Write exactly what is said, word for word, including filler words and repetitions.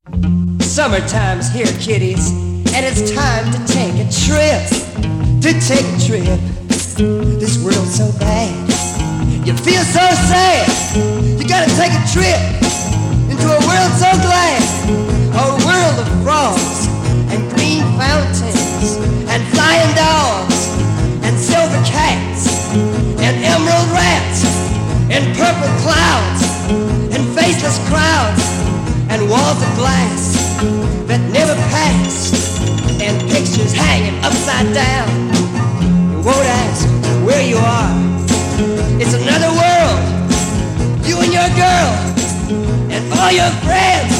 Summertime's here, kiddies, and it's time to take a trip. To take a trip. This world's so bad. You feel so sad. You gotta take a trip into a world so glad. A world of frogs and green fountains and flying dogs and silver cats and emerald rats and purple clouds and faceless crowds and walls of glass that never pass and pictures hanging upside down. You won't ask where you are. It's another world. You and your girl and all your friends